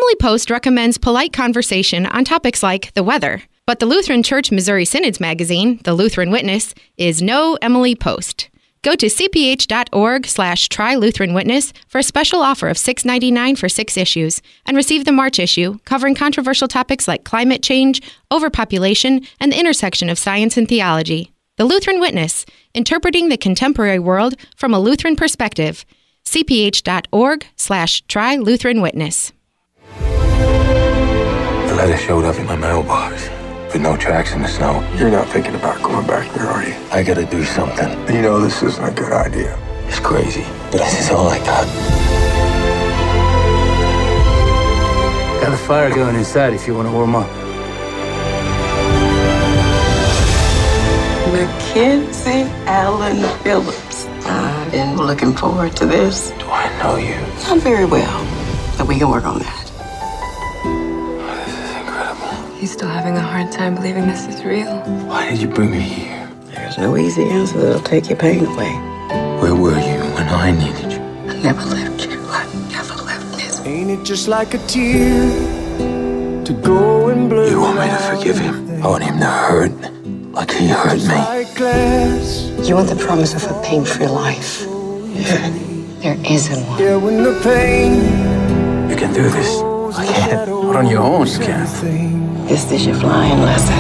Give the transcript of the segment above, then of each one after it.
Emily Post recommends polite conversation on topics like the weather. But the Lutheran Church Missouri Synod's magazine, The Lutheran Witness, is no Emily Post. Go to cph.org/trylutheranwitness for a special offer of $6.99 for 6 issues and receive the March issue covering controversial topics like climate change, overpopulation, and the intersection of science and theology. The Lutheran Witness, interpreting the contemporary world from a Lutheran perspective. cph.org/trylutheranwitness. The letter showed up in my mailbox with no tracks in the snow. You're not thinking about going back there, are you? I gotta do something. You know this isn't a good idea. It's crazy, but this is all I got. Got a fire going inside if you want to warm up. Mackenzie Allen Phillips. I've been looking forward to this. Do I know you? Not very well, but we can work on that. He's still having a hard time believing this is real. Why did you bring me here? There's no easy answer that'll take your pain away. Where were you when I needed you? I never left you. I never left this. Ain't it just like a tear to go and blur? You want me to forgive him? I want him to hurt like he hurt me. You want the promise of a pain-free life? Yeah. There isn't one. Yeah, when the pain. You can do this. I can't. Not on your own, you can't. This is your flying lesson.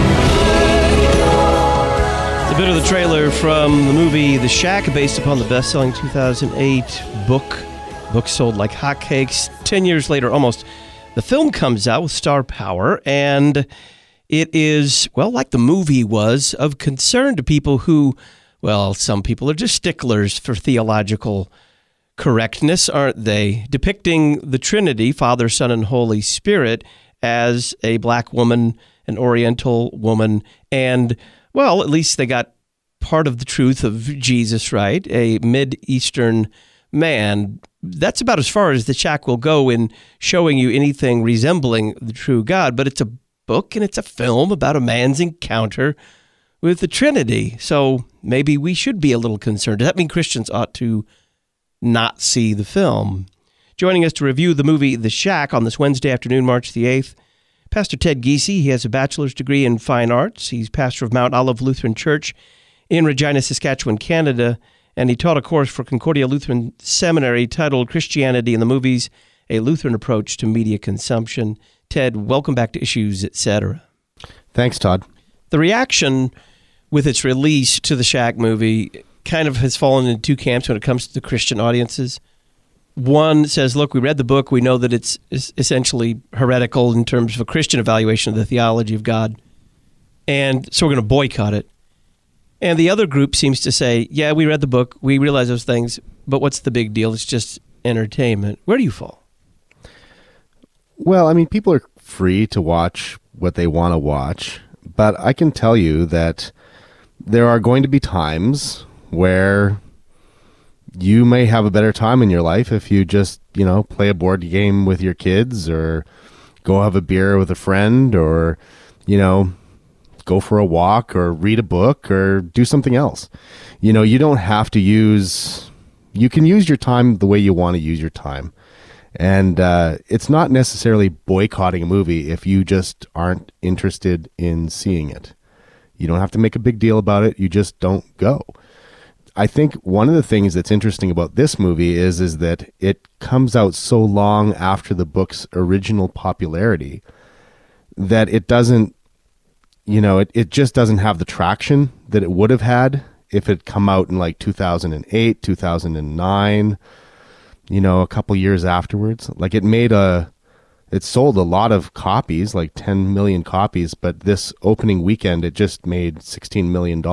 It's a bit of the trailer from the movie The Shack, based upon the best-selling 2008 book. Book sold like hotcakes. 10 years later, almost, the film comes out with star power, and it is, well, like the movie was, of concern to people who, well, some people are just sticklers for theological correctness, aren't they? Depicting the Trinity, Father, Son, and Holy Spirit, as a black woman, an Oriental woman, and, well, at least they got part of the truth of Jesus right, a Mid-Eastern man. That's about as far as The Shack will go in showing you anything resembling the true God, but it's a book and it's a film about a man's encounter with the Trinity. So maybe we should be a little concerned. Does that mean Christians ought to not see the film? Joining us to review the movie The Shack on this Wednesday afternoon, March the 8th, Pastor Ted Giese. He has a bachelor's degree in fine arts. He's pastor of Mount Olive Lutheran Church in Regina, Saskatchewan, Canada, and he taught a course for Concordia Lutheran Seminary titled Christianity in the Movies, A Lutheran Approach to Media Consumption. Ted, welcome back to Issues, Etc. Thanks, Todd. The reaction with its release to the Shack movie kind of has fallen into two camps when it comes to the Christian audiences. One says, look, we read the book. We know that it's essentially heretical in terms of a Christian evaluation of the theology of God. And so we're going to boycott it. And the other group seems to say, yeah, we read the book. We realize those things. But what's the big deal? It's just entertainment. Where do you fall? Well, I mean, people are free to watch what they want to watch. But I can tell you that there are going to be times where you may have a better time in your life if you just, play a board game with your kids or go have a beer with a friend or, go for a walk or read a book or do something else. You don't have to you can use your time the way you want to use your time. And it's not necessarily boycotting a movie if you just aren't interested in seeing it. You don't have to make a big deal about it. You just don't go. I think one of the things that's interesting about this movie is that it comes out so long after the book's original popularity that it doesn't, it just doesn't have the traction that it would have had if it come out in like 2008, 2009, a couple years afterwards. Like it sold a lot of copies, like 10 million copies, but this opening weekend, it just made $16 million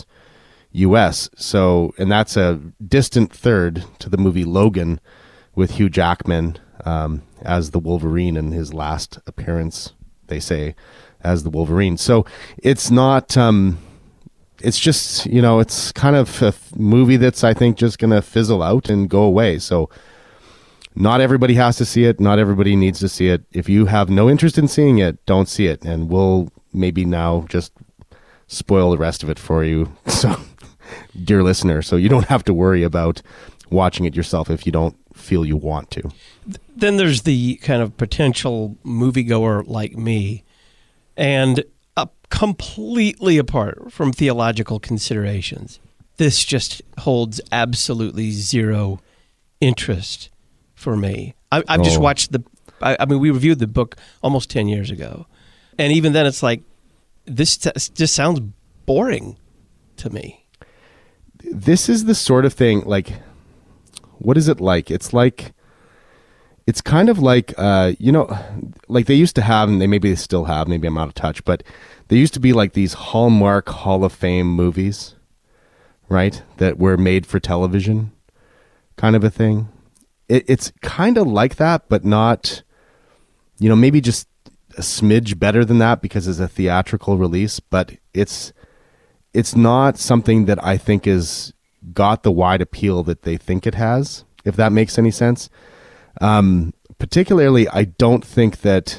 US. So, and that's a distant third to the movie Logan with Hugh Jackman as the Wolverine in his last appearance, they say, as the Wolverine. So it's not, it's just, it's kind of a movie that's, I think, just going to fizzle out and go away. So not everybody has to see it. Not everybody needs to see it. If you have no interest in seeing it, don't see it. And we'll maybe now just spoil the rest of it for you. So, dear listener, so you don't have to worry about watching it yourself if you don't feel you want to. Then there's the kind of potential moviegoer like me, and completely apart from theological considerations, this just holds absolutely zero interest for me. I've just watched I mean, we reviewed the book almost 10 years ago, and even then it's like, this just sounds boring to me. This is the sort of thing, like, what is it like? It's kind of like, like they used to have, and maybe they still have, maybe I'm out of touch, but there used to be like these Hallmark Hall of Fame movies, right? That were made for television, kind of a thing. It's kind of like that, but not, maybe just a smidge better than that because it's a theatrical release, but it's not something that I think is got the wide appeal that they think it has, if that makes any sense. Particularly, I don't think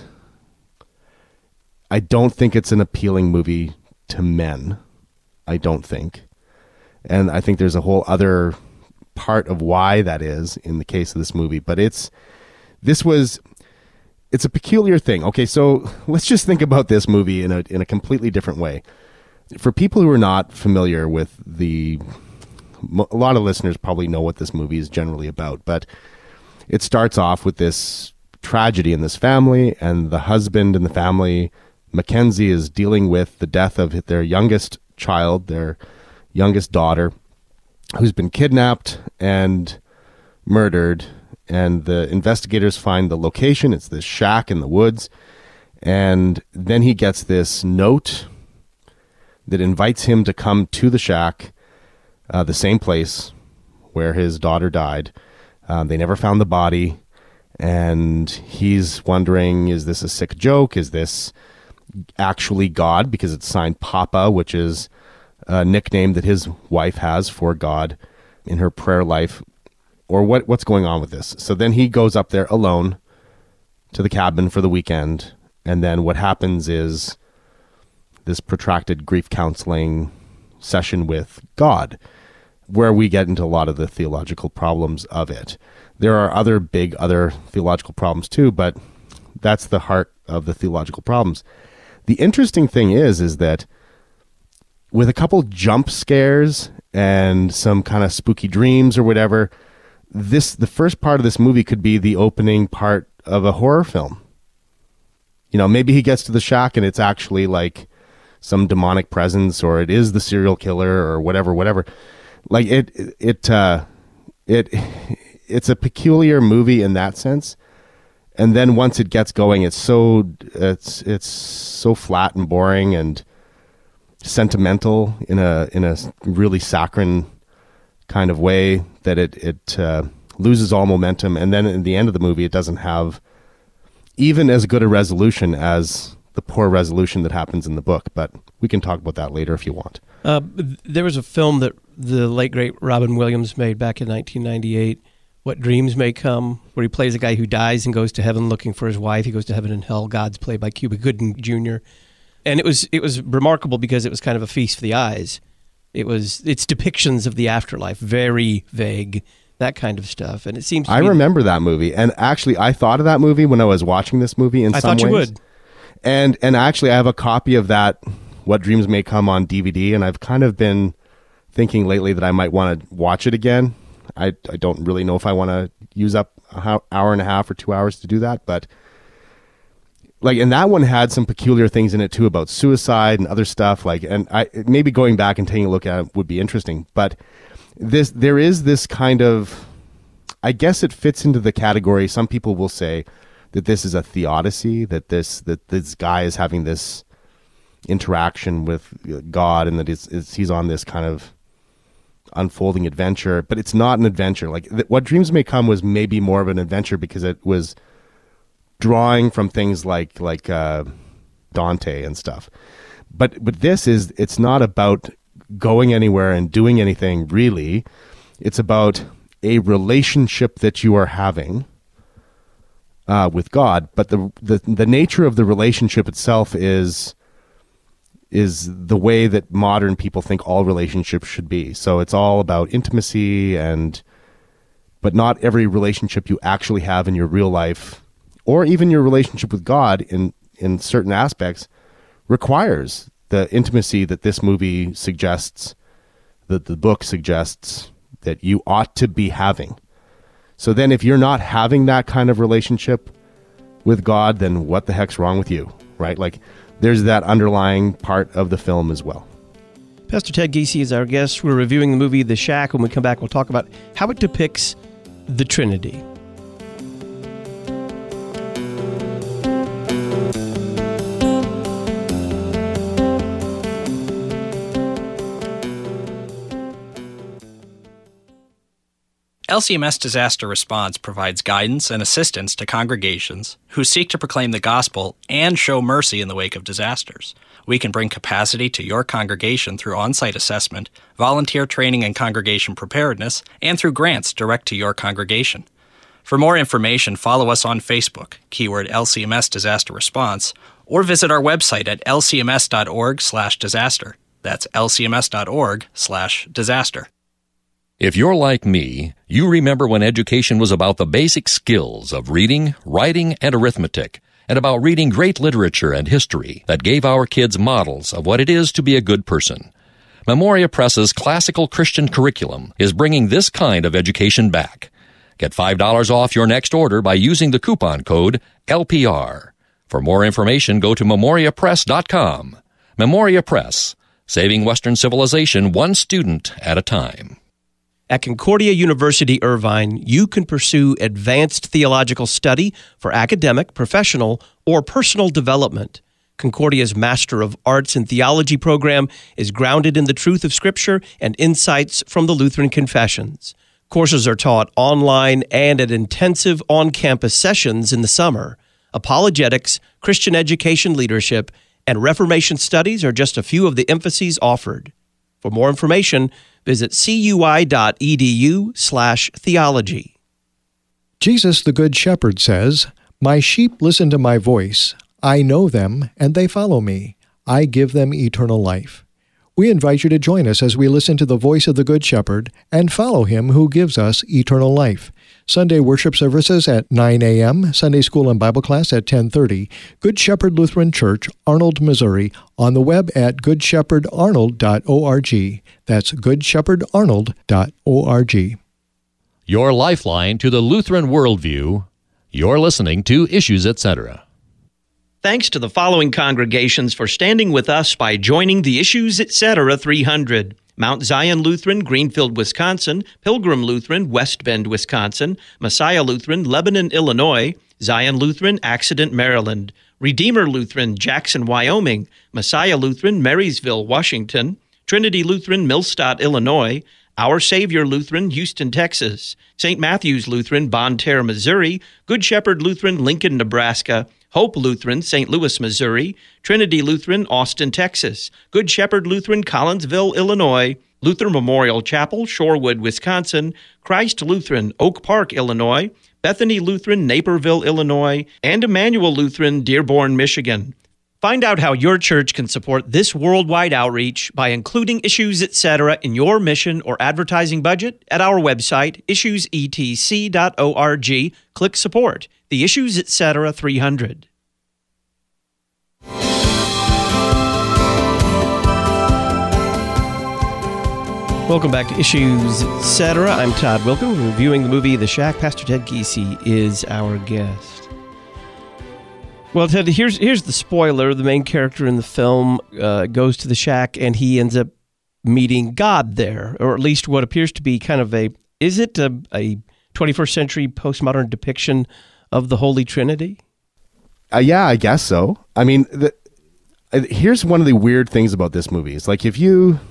it's an appealing movie to men. I don't think. And I think there's a whole other part of why that is in the case of this movie, but it's a peculiar thing. Okay, so let's just think about this movie in a completely different way. For people who are not familiar with a lot of listeners probably know what this movie is generally about, but it starts off with this tragedy in this family, and the husband in the family, Mackenzie, is dealing with the death of their youngest child, their youngest daughter, who's been kidnapped and murdered. And the investigators find the location. It's this shack in the woods. And then he gets this note that invites him to come to the shack, the same place where his daughter died. They never found the body. And he's wondering, is this a sick joke? Is this actually God? Because it's signed Papa, which is a nickname that his wife has for God in her prayer life. Or what's going on with this? So then he goes up there alone to the cabin for the weekend. And then what happens is this protracted grief counseling session with God, where we get into a lot of the theological problems of it. There are other theological problems too, but that's the heart of the theological problems. The interesting thing is that with a couple jump scares and some kind of spooky dreams or whatever, the first part of this movie could be the opening part of a horror film. Maybe he gets to the shack and it's actually like some demonic presence, or it is the serial killer, or whatever. Like it's a peculiar movie in that sense. And then once it gets going, it's so flat and boring and sentimental in a really saccharine kind of way that it loses all momentum. And then in the end of the movie, it doesn't have even as good a resolution as the poor resolution that happens in the book. But we can talk about that later if you want. There was a film that the late, great Robin Williams made back in 1998, What Dreams May Come, where he plays a guy who dies and goes to heaven looking for his wife. He goes to heaven and hell. God's played by Cuba Gooding Jr. And it was remarkable because it was kind of a feast for the eyes. It's depictions of the afterlife, very vague, that kind of stuff. And it seems to I remember that movie. And actually, I thought of that movie when I was watching this movie in some ways. I thought you would. And actually, I have a copy of that, What Dreams May Come, on DVD, and I've kind of been thinking lately that I might want to watch it again. I don't really know if I want to use up an hour and a half or 2 hours to do that, but and that one had some peculiar things in it too about suicide and other stuff. And maybe going back and taking a look at it would be interesting. But there is this kind of, I guess it fits into the category. Some people will say that this is a theodicy, that this guy is having this interaction with God, and that he's on this kind of unfolding adventure. But it's not an adventure. What Dreams May Come was maybe more of an adventure because it was drawing from things like Dante and stuff. But it's not about going anywhere and doing anything really. It's about a relationship that you are having with God. But the nature of the relationship itself is the way that modern people think all relationships should be. So it's all about intimacy and but not every relationship you actually have in your real life, or even your relationship with God in certain aspects, requires the intimacy that this movie suggests, that the book suggests that you ought to be having. So then if you're not having that kind of relationship with God, then what the heck's wrong with you, right? Like, there's that underlying part of the film as well. Pastor Ted Giese is our guest. We're reviewing the movie The Shack. When we come back, we'll talk about how it depicts the Trinity. LCMS Disaster Response provides guidance and assistance to congregations who seek to proclaim the gospel and show mercy in the wake of disasters. We can bring capacity to your congregation through on-site assessment, volunteer training and congregation preparedness, and through grants direct to your congregation. For more information, follow us on Facebook, keyword LCMS Disaster Response, or visit our website at lcms.org/disaster. That's lcms.org/disaster. If you're like me, you remember when education was about the basic skills of reading, writing, and arithmetic, and about reading great literature and history that gave our kids models of what it is to be a good person. Memoria Press's classical Christian curriculum is bringing this kind of education back. Get $5 off your next order by using the coupon code LPR. For more information, go to memoriapress.com. Memoria Press, saving Western civilization one student at a time. At Concordia University Irvine, you can pursue advanced theological study for academic, professional, or personal development. Concordia's Master of Arts in Theology program is grounded in the truth of Scripture and insights from the Lutheran Confessions. Courses are taught online and at intensive on-campus sessions in the summer. Apologetics, Christian education leadership, and Reformation studies are just a few of the emphases offered. For more information, visit cui.edu/theology. Jesus, the Good Shepherd, says, "My sheep listen to my voice. I know them, and they follow me. I give them eternal life." We invite you to join us as we listen to the voice of the Good Shepherd and follow him who gives us eternal life. Sunday worship services at 9 a.m., Sunday school and Bible class at 10:30, Good Shepherd Lutheran Church, Arnold, Missouri, on the web at goodshepherdarnold.org. That's goodshepherdarnold.org. Your lifeline to the Lutheran worldview. You're listening to Issues, Etc. Thanks to the following congregations for standing with us by joining the Issues Etc. 300. Mount Zion Lutheran, Greenfield, Wisconsin; Pilgrim Lutheran, West Bend, Wisconsin; Messiah Lutheran, Lebanon, Illinois; Zion Lutheran, Accident, Maryland; Redeemer Lutheran, Jackson, Wyoming; Messiah Lutheran, Marysville, Washington; Trinity Lutheran, Millstadt, Illinois; Our Savior Lutheran, Houston, Texas; St. Matthew's Lutheran, Bonne Terre, Missouri; Good Shepherd Lutheran, Lincoln, Nebraska; Hope Lutheran, St. Louis, Missouri; Trinity Lutheran, Austin, Texas; Good Shepherd Lutheran, Collinsville, Illinois; Luther Memorial Chapel, Shorewood, Wisconsin; Christ Lutheran, Oak Park, Illinois; Bethany Lutheran, Naperville, Illinois; and Emmanuel Lutheran, Dearborn, Michigan. Find out how your church can support this worldwide outreach by including Issues Etc. in your mission or advertising budget at our website, issuesetc.org. Click Support. The Issues Etc. 300. Welcome back to Issues Etc. I'm Todd Wilken. We're reviewing the movie The Shack. Pastor Ted Giese is our guest. Well, Ted, here's the spoiler. The main character in the film goes to the shack, and he ends up meeting God there, or at least what appears to be kind of a 21st century postmodern depiction of the Holy Trinity? Yeah, I guess so. I mean, here's one of the weird things about this movie. It's like if you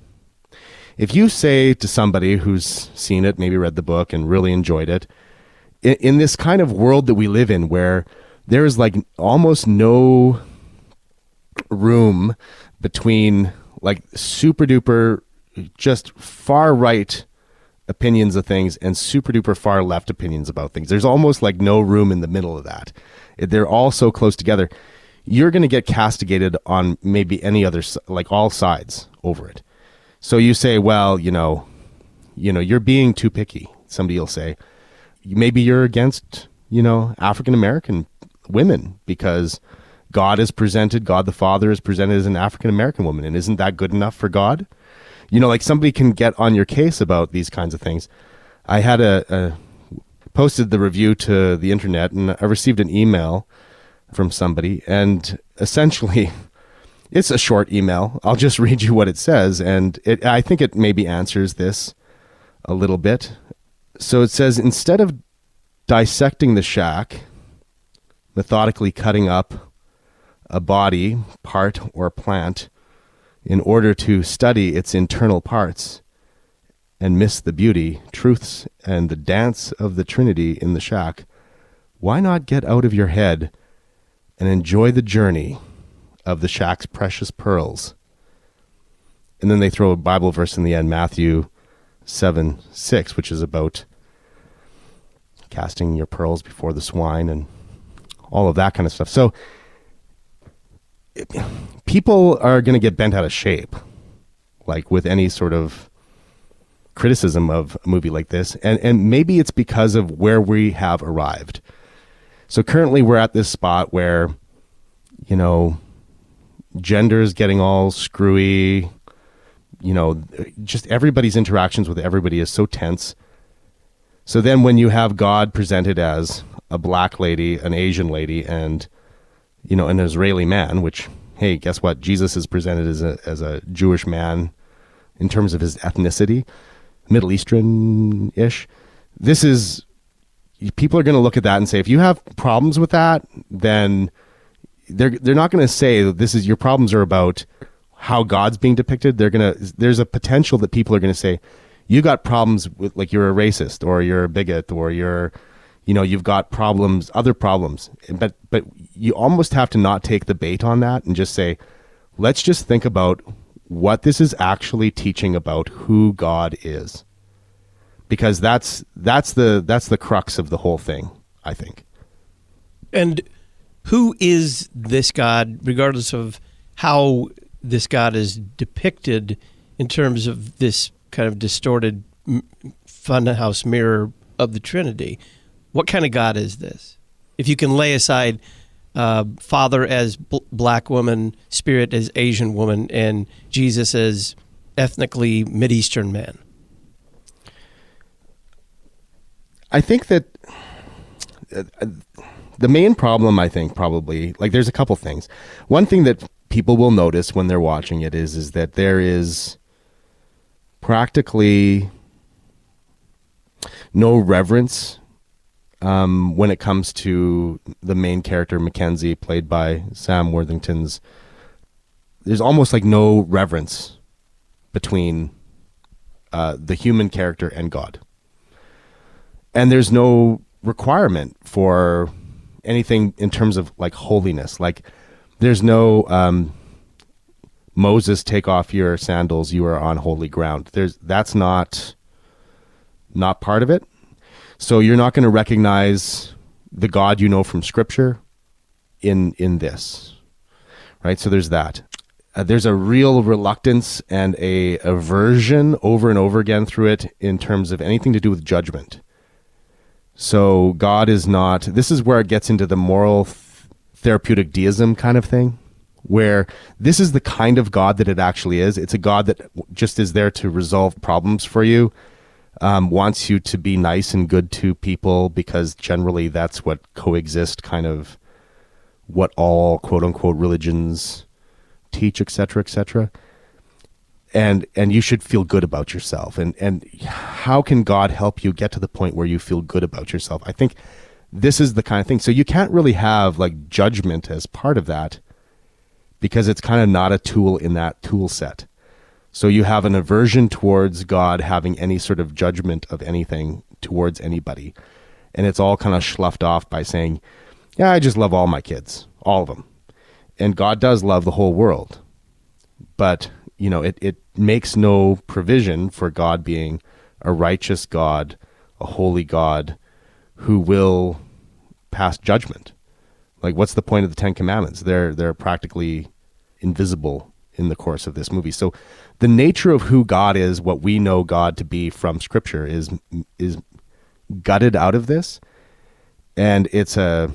say to somebody who's seen it, maybe read the book and really enjoyed it, in this kind of world that we live in where there is like almost no room between like super duper just far right opinions of things and super duper far left opinions about things. There's almost like no room in the middle of that. They're all so close together. You're going to get castigated on maybe any other, like all sides over it. So you say, well, you're being too picky. somebody will say, maybe you're against, African American women because God the Father is presented as an African American woman. And isn't that good enough for God? Like somebody can get on your case about these kinds of things. I had posted the review to the internet, and I received an email from somebody, and essentially it's a short email. I'll just read you what it says, and I think it maybe answers this a little bit. So it says, instead of dissecting the shack, methodically cutting up a body, part, or plant in order to study its internal parts and miss the beauty, truths, and the dance of the Trinity in the shack, why not get out of your head and enjoy the journey of the shack's precious pearls? And then they throw a Bible verse in the end, Matthew 7:6, which is about casting your pearls before the swine and all of that kind of stuff. So people are going to get bent out of shape, like with any sort of criticism of a movie like this. And maybe it's because of where we have arrived. So currently we're at this spot where, gender is getting all screwy, just everybody's interactions with everybody is so tense. So then when you have God presented as a black lady, an Asian lady, and an Israeli man, which, hey, guess what? Jesus is presented as a Jewish man in terms of his ethnicity, Middle Eastern-ish. People are going to look at that and say, if you have problems with that, then they're not going to say that your problems are about how God's being depicted. There's a potential that people are going to say, you got problems with, like, you're a racist or you're a bigot or you've got problems, other problems. But you almost have to not take the bait on that and just say, let's just think about what this is actually teaching about who God is. Because that's the crux of the whole thing, I think. And who is this God, regardless of how this God is depicted in terms of this kind of distorted funhouse mirror of the Trinity? What kind of God is this? If you can lay aside Father as black woman, Spirit as Asian woman, and Jesus as ethnically Mideastern man. I think that the main problem, probably, like, there's a couple things. One thing that people will notice when they're watching it is that there is practically no reverence when it comes to the main character, Mackenzie, played by Sam Worthington's. There's almost like no reverence between the human character and God. And there's no requirement for anything in terms of, like, holiness. Like, there's no Moses, take off your sandals, you are on holy ground. That's not part of it. So you're not going to recognize the God from Scripture in this, right? So there's that. There's a real reluctance and a aversion over and over again through it in terms of anything to do with judgment. So God is not. This is where it gets into the moral therapeutic deism kind of thing, where this is the kind of God that it actually is. It's a God that just is there to resolve problems for you. Wants you to be nice and good to people because generally that's what coexist, kind of what all quote unquote religions teach, etc., etc. And you should feel good about yourself. And how can God help you get to the point where you feel good about yourself? I think this is the kind of thing. So you can't really have, like, judgment as part of that because it's kind of not a tool in that tool set. So you have an aversion towards God having any sort of judgment of anything towards anybody. And it's all kind of sloughed off by saying, yeah, I just love all my kids, all of them. And God does love the whole world. But, it makes no provision for God being a righteous God, a holy God who will pass judgment. Like, what's the point of the Ten Commandments? They're practically invisible in the course of this movie. So the nature of who God is, what we know God to be from Scripture, is gutted out of this, and it's a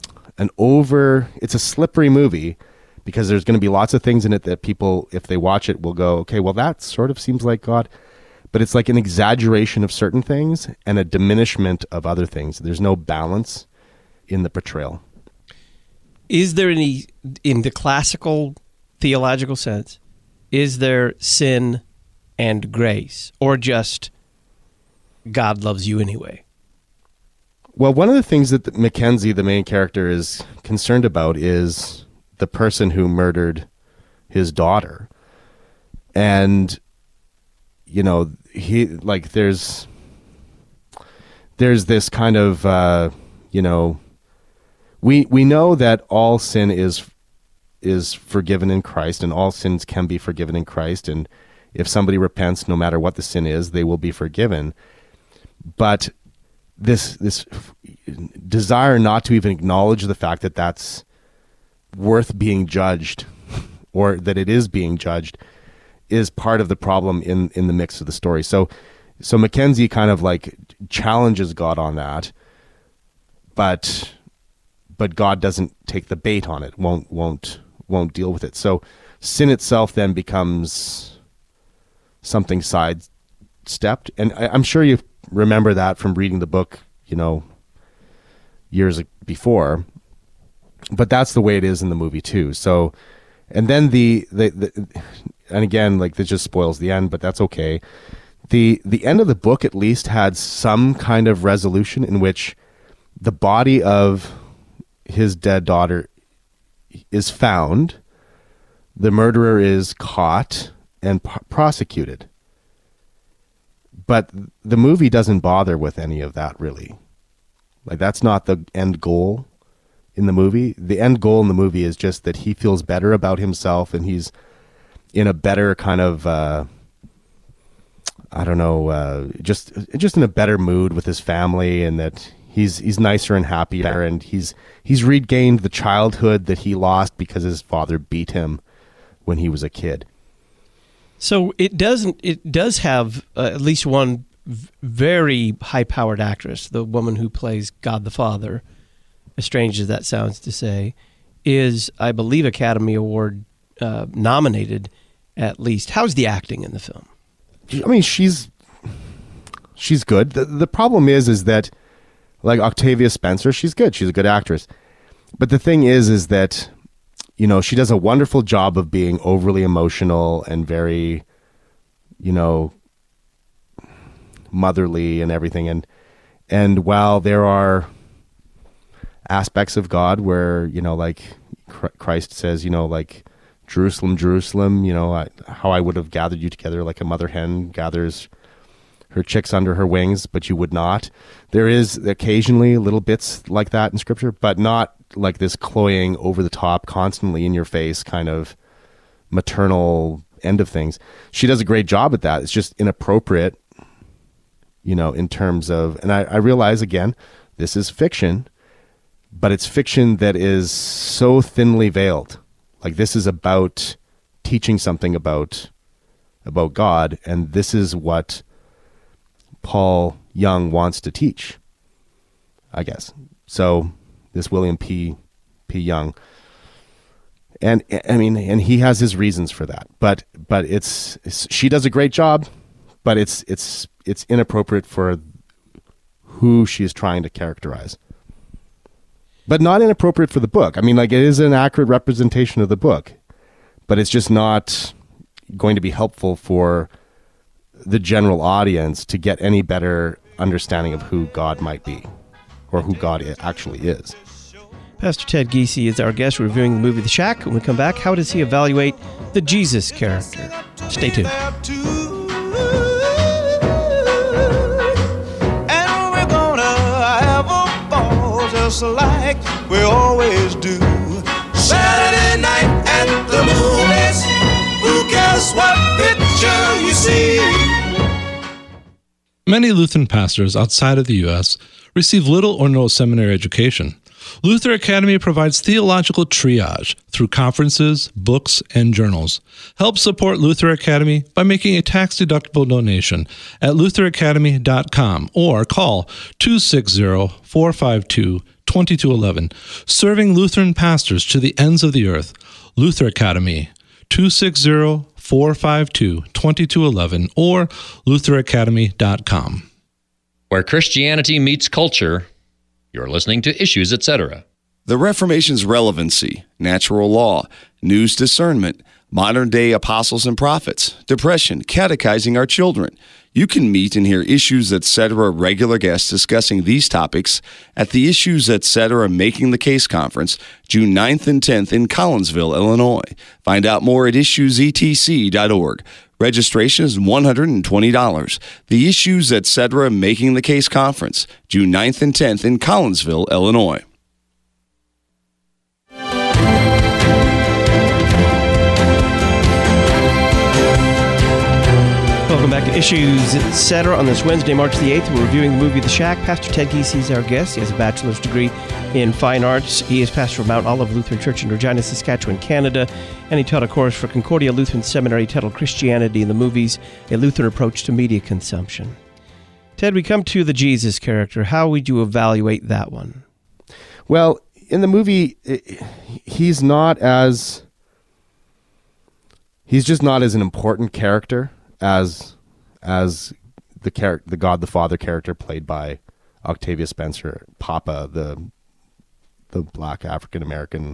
slippery movie, because there's going to be lots of things in it that people, if they watch it, will go, okay, well, that sort of seems like God. But it's like an exaggeration of certain things and a diminishment of other things. There's no balance in the portrayal. Is there any, in the classical theological sense, is there sin and grace, or just God loves you anyway? Well, one of the things that Mackenzie, the main character, is concerned about is the person who murdered his daughter. And, you know, he, like, there's this kind of, you know, we know that all sin is forgiven in Christ, and all sins can be forgiven in Christ. And if somebody repents, no matter what the sin is, they will be forgiven. But this desire not to even acknowledge the fact that that's worth being judged, or that it is being judged, is part of the problem in the mix of the story. So Mackenzie kind of like challenges God on that, but God doesn't take the bait on it, won't deal with it. So sin itself then becomes something sidestepped. And I'm sure you remember that from reading the book, you know, years before. But that's the way it is in the movie too. So, and then and again, like, this just spoils the end, but that's okay. The end of the book at least had some kind of resolution in which the body of his dead daughter is found, the murderer is caught and prosecuted. But the movie doesn't bother with any of that, really. Like, that's not the end goal in the movie. The end goal in the movie is just that he feels better about himself, and he's in a better kind of, just in a better mood with his family, and that he's nicer and happier, and he's regained the childhood that he lost because his father beat him when he was a kid. So it does have at least one very high-powered actress, the woman who plays God the Father, as strange as that sounds to say, is, I believe, Academy Award nominated at least. How's the acting in the film? I mean, she's good. The problem is that, like, Octavia Spencer, she's good. She's a good actress. But the thing is that, you know, she does a wonderful job of being overly emotional and very, you know, motherly and everything. And while there are aspects of God where, you know, like Christ says, you know, like, Jerusalem, Jerusalem, you know, how I would have gathered you together like a mother hen gathers her chicks under her wings, but you would not. There is occasionally little bits like that in Scripture, but not like this cloying, over the top, constantly in your face kind of maternal end of things. She does a great job at that. It's just inappropriate, you know, in terms of, and I realize, again, this is fiction, but it's fiction that is so thinly veiled. Like, this is about teaching something about God, and this is what Paul Young wants to teach, I guess. So this William P. Young, and I mean, and he has his reasons for that. But it's she does a great job, but it's inappropriate for who she is trying to characterize. But not inappropriate for the book. I mean, like, it is an accurate representation of the book, but it's just not going to be helpful for the general audience to get any better understanding of who God might be, or who God actually is. Pastor Ted Giese is our guest reviewing the movie The Shack. When we come back, how does he evaluate the Jesus character? Stay tuned. Just like we always do. Saturday night at the movies. Who cares what picture you see? Many Lutheran pastors outside of the U.S. receive little or no seminary education. Luther Academy provides theological triage through conferences, books, and journals. Help support Luther Academy by making a tax-deductible donation at lutheracademy.com or call 260-452-2211. Serving Lutheran pastors to the ends of the earth. Luther Academy, 260-452-2211 or lutheracademy.com. Where Christianity meets culture. You're listening to Issues, Etc. The Reformation's relevancy, natural law, news discernment, modern-day apostles and prophets, depression, catechizing our children. You can meet and hear Issues, Etc. regular guests discussing these topics at the Issues, Etc. Making the Case Conference, June 9th and 10th in Collinsville, Illinois. Find out more at issuesetc.org. Registration is $120. The Issues, Etc. Making the Case Conference, June 9th and 10th in Collinsville, Illinois. Welcome back to Issues, Etc. On this Wednesday, March the 8th, we're reviewing the movie The Shack. Pastor Ted Giese is our guest. He has a bachelor's degree in fine arts. He is pastor of Mount Olive Lutheran Church in Regina, Saskatchewan, Canada, and he taught a course for Concordia Lutheran Seminary titled Christianity in the Movies, a Lutheran Approach to Media Consumption. Ted, we come to the Jesus character. How would you evaluate that one? Well, in the movie, he's just not as an important character as the God the Father character played by Octavia Spencer, Papa, the black African American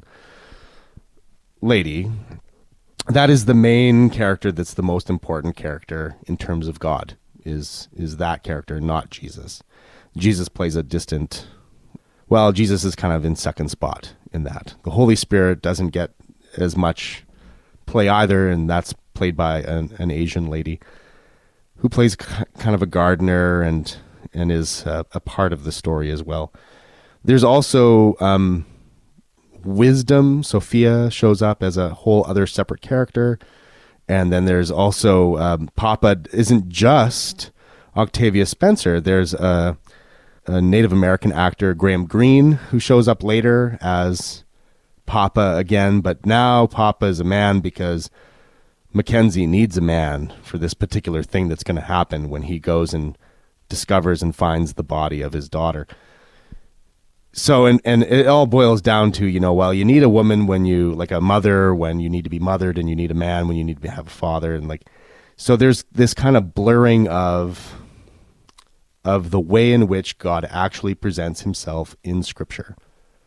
lady. That is the main character that's the most important character in terms of God, is that character, not Jesus. Jesus plays a distant, well, Jesus is kind of in second spot in that. The Holy Spirit doesn't get as much play either, and that's played by an Asian lady who plays kind of a gardener and is a part of the story as well. There's also Wisdom. Sophia shows up as a whole other separate character. And then there's also Papa isn't just Octavia Spencer. There's a Native American actor, Graham Greene, who shows up later as Papa again. But now Papa is a man because Mackenzie needs a man for this particular thing that's going to happen when he goes and discovers and finds the body of his daughter. So, and it all boils down to, you need a woman when you, like a mother, when you need to be mothered, and you need a man when you need to have a father. And so there's this kind of blurring of the way in which God actually presents himself in Scripture.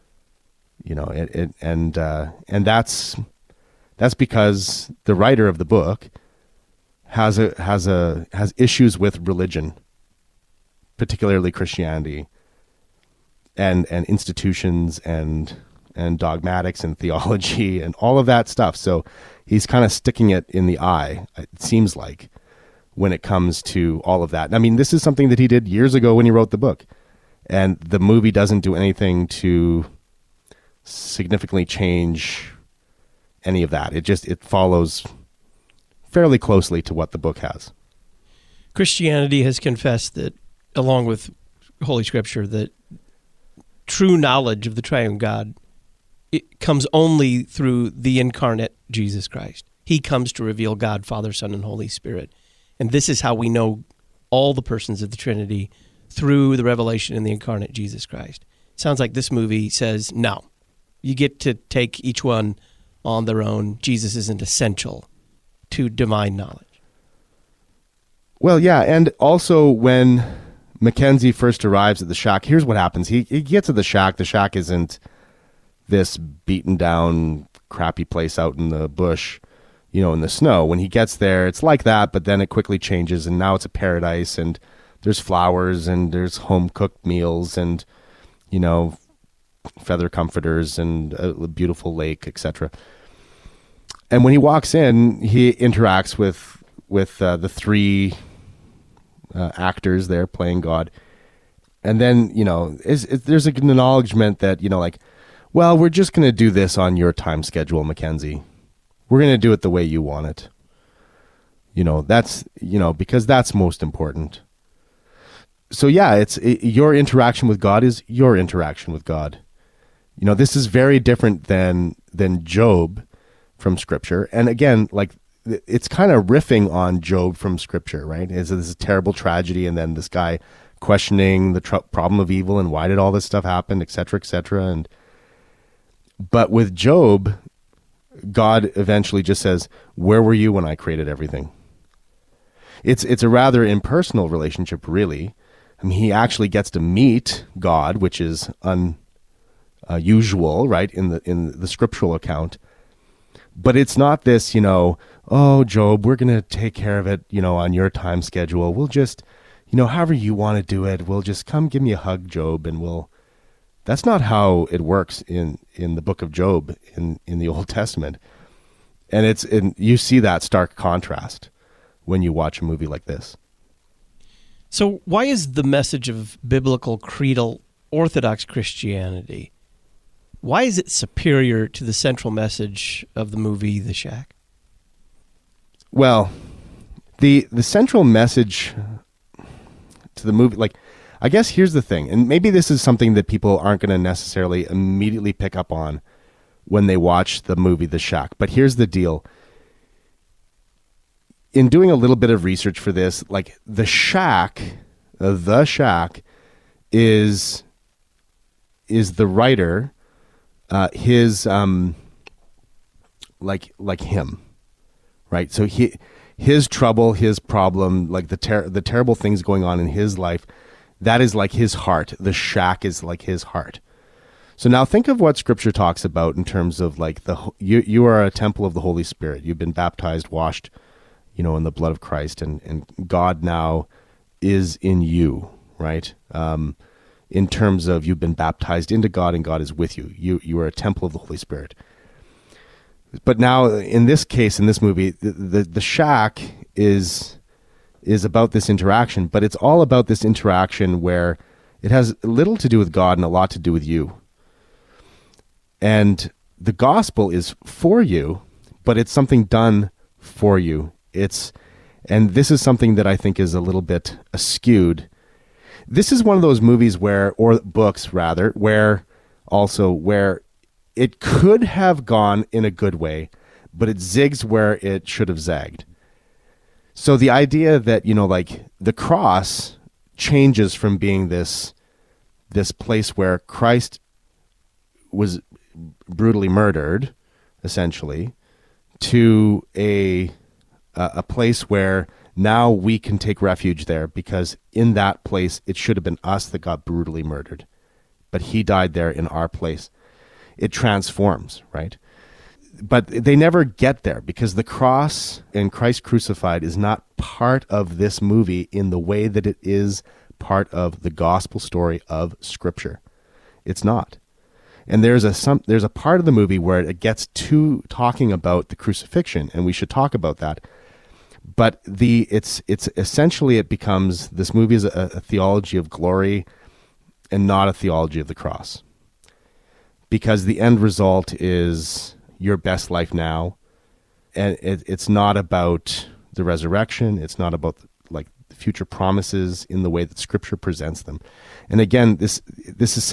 And that's because the writer of the book has issues with religion, particularly Christianity, and institutions and dogmatics and theology and all of that stuff. So he's kind of sticking it in the eye, it seems like, when it comes to all of that. I mean, this is something that he did years ago when he wrote the book, and the movie doesn't do anything to significantly change any of that. It follows fairly closely to what the book has. Christianity has confessed that, along with Holy Scripture, that true knowledge of the triune God, it comes only through the incarnate Jesus Christ. He comes to reveal God, Father, Son, and Holy Spirit. And this is how we know all the persons of the Trinity, through the revelation in the incarnate Jesus Christ. Sounds like this movie says, no, you get to take each one on their own. Jesus isn't essential to divine knowledge. Well, yeah, and also when Mackenzie first arrives at the shack, here's what happens. He gets to the shack. The shack isn't this beaten down, crappy place out in the bush, in the snow. When he gets there, it's like that, but then it quickly changes, and now it's a paradise, and there's flowers, and there's home-cooked meals, and, feather comforters, and a beautiful lake, etc. And when he walks in, he interacts with the three actors there playing God. And then, there's an acknowledgement that, well, we're just going to do this on your time schedule, Mackenzie. We're going to do it the way you want it. That's, because that's most important. So yeah, your interaction with God is your interaction with God. This is very different than Job from Scripture. And again, like, it's kind of riffing on Job from Scripture, right? This is a terrible tragedy, and then this guy questioning the problem of evil and why did all this stuff happen, et cetera, et cetera. But with Job, God eventually just says, where were you when I created everything? It's a rather impersonal relationship, really. I mean, he actually gets to meet God, which is unusual, right, in the scriptural account. But it's not this, oh, Job, we're going to take care of it, on your time schedule. We'll just, however you want to do it, we'll just come give me a hug, Job, and that's not how it works in the book of Job in the Old Testament. And you see that stark contrast when you watch a movie like this. So why is the message of biblical creedal Orthodox Christianity, why is it superior to the central message of the movie The Shack? Well, the central message to the movie, like, I guess here's the thing, and maybe this is something that people aren't going to necessarily immediately pick up on when they watch the movie The Shack, but here's the deal. In doing a little bit of research for this, like, The Shack is the writer, his like him, right? So his trouble, his problem, like the terrible things going on in his life, that is like his heart. The shack is like his heart. So now think of what Scripture talks about in terms of like you are a temple of the Holy Spirit. You've been baptized, washed, in the blood of Christ, and God now is in you, right? In terms of you've been baptized into God and God is with you. You are a temple of the Holy Spirit. But now in this case, in this movie, the shack is about this interaction, but it's all about this interaction where it has little to do with God and a lot to do with you. And the gospel is for you, but it's something done for you. And this is something that I think is a little bit askewed. This is one of those movies or books rather, where it could have gone in a good way, but it zigs where it should have zagged. So the idea that, like, the cross changes from being this place where Christ was brutally murdered, essentially, to a place where now we can take refuge there, because in that place it should have been us that got brutally murdered, but he died there in our place. It transforms, right? But they never get there because the cross and Christ crucified is not part of this movie in the way that it is part of the gospel story of Scripture. It's not. And there's a part of the movie where it gets to talking about the crucifixion, and we should talk about that. But it's essentially, it becomes, this movie is a theology of glory and not a theology of the cross. Because the end result is your best life now. And it's not about the resurrection. It's not about like the future promises in the way that Scripture presents them. And again, this is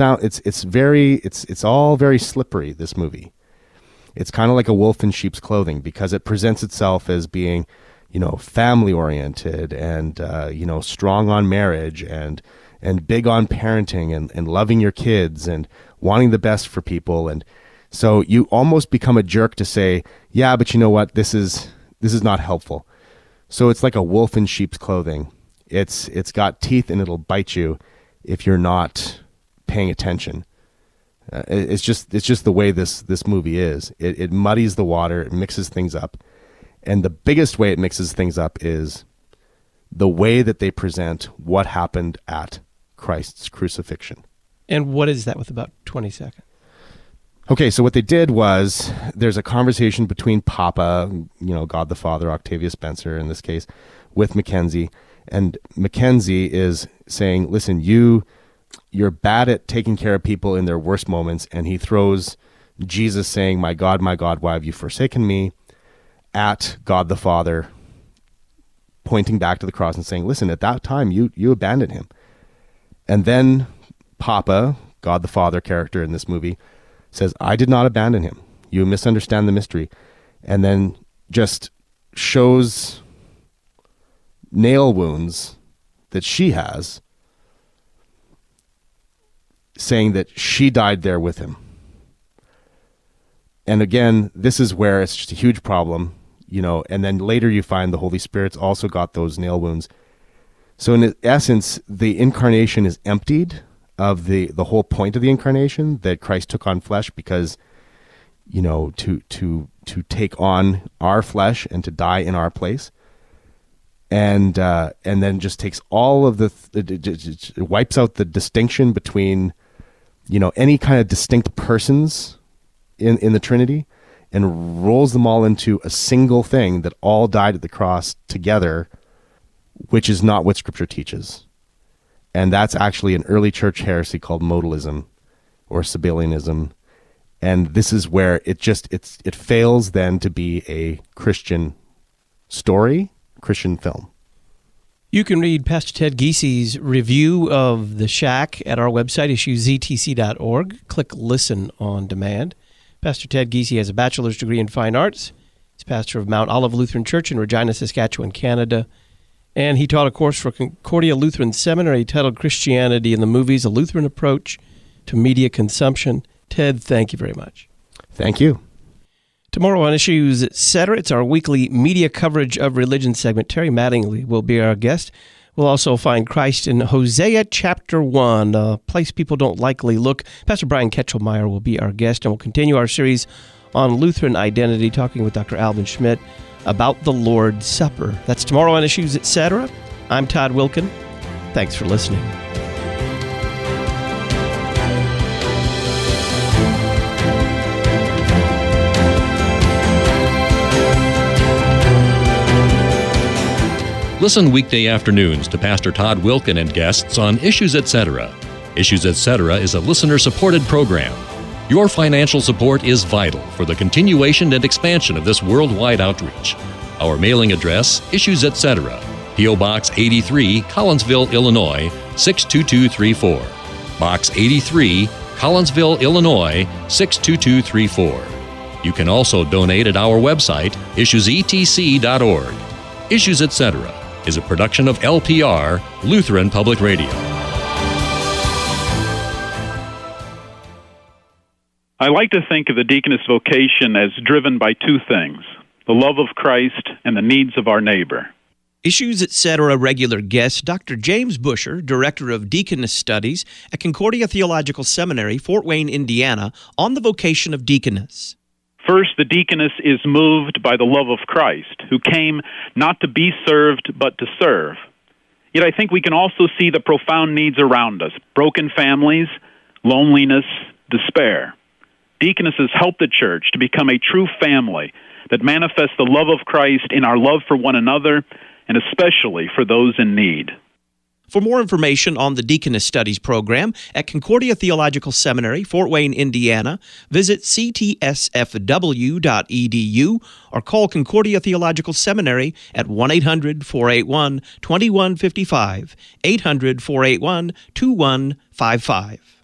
it's all very slippery, this movie. It's kind of like a wolf in sheep's clothing, because it presents itself as being, family oriented and, strong on marriage and big on parenting and loving your kids and wanting the best for people. And so you almost become a jerk to say, yeah, but you know what? This is not helpful. So it's like a wolf in sheep's clothing. It's got teeth and it'll bite you if you're not paying attention. It's just the way this movie is. It muddies the water, it mixes things up. And the biggest way it mixes things up is the way that they present what happened at Christ's crucifixion. And what is that with about 20 seconds? Okay, so what they did was, there's a conversation between Papa, God the Father, Octavia Spencer in this case, with Mackenzie. And Mackenzie is saying, listen, you're bad at taking care of people in their worst moments. And he throws Jesus saying, my God, why have you forsaken me?" at God the Father, pointing back to the cross and saying, listen, at that time you abandoned him. And then Papa, God the Father character in this movie, says, I did not abandon him. You misunderstand the mystery. And then just shows nail wounds that she has, saying that she died there with him. And again, this is where it's just a huge problem, and then later you find the Holy Spirit's also got those nail wounds. So in essence, the incarnation is emptied of the whole point of the incarnation, that Christ took on flesh because, to take on our flesh and to die in our place. And then just takes all of it wipes out the distinction between, any kind of distinct persons in the Trinity, and rolls them all into a single thing that all died at the cross together, which is not what Scripture teaches. And that's actually an early church heresy called modalism or Sabellianism. And this is where it fails then to be a Christian story, Christian film. You can read Pastor Ted Giesi's review of The Shack at our website, issuezetc.org. Click Listen on Demand. Pastor Ted Giesi has a bachelor's degree in fine arts. He's pastor of Mount Olive Lutheran Church in Regina, Saskatchewan, Canada. And he taught a course for Concordia Lutheran Seminary titled Christianity in the Movies, A Lutheran Approach to Media Consumption. Ted, thank you very much. Thank you. Tomorrow on Issues Etc., it's our weekly media coverage of religion segment. Terry Mattingly will be our guest. We'll also find Christ in Hosea chapter 1, a place people don't likely look. Pastor Brian Ketchelmeyer will be our guest, and we'll continue our series on Lutheran identity, talking with Dr. Alvin Schmidt about the Lord's Supper. That's tomorrow on Issues Etc. I'm Todd Wilken. Thanks for listening. Listen weekday afternoons to Pastor Todd Wilken and guests on Issues Etc. Issues Etc. is a listener-supported program. Your financial support is vital for the continuation and expansion of this worldwide outreach. Our mailing address, Issues Etc., P.O. Box 83, Collinsville, Illinois, 62234. Box 83, Collinsville, Illinois, 62234. You can also donate at our website, issuesetc.org. Issues Etc. is a production of LPR, Lutheran Public Radio. I like to think of the deaconess vocation as driven by two things: the love of Christ and the needs of our neighbor. Issues Etc. regular guest, Dr. James Busher, Director of Deaconess Studies at Concordia Theological Seminary, Fort Wayne, Indiana, on the vocation of deaconess. First, the deaconess is moved by the love of Christ, who came not to be served, but to serve. Yet I think we can also see the profound needs around us: broken families, loneliness, despair. Deaconesses help the church to become a true family that manifests the love of Christ in our love for one another, and especially for those in need. For more information on the Deaconess Studies program at Concordia Theological Seminary, Fort Wayne, Indiana, visit ctsfw.edu or call Concordia Theological Seminary at 1-800-481-2155, 800-481-2155.